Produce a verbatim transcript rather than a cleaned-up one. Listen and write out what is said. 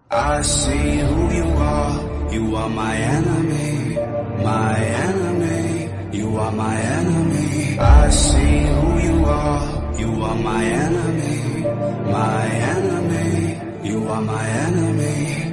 I see who you are, you are my enemy, my enemy, you are my enemy. I see who you are, you are my enemy, my enemy, you are my enemy.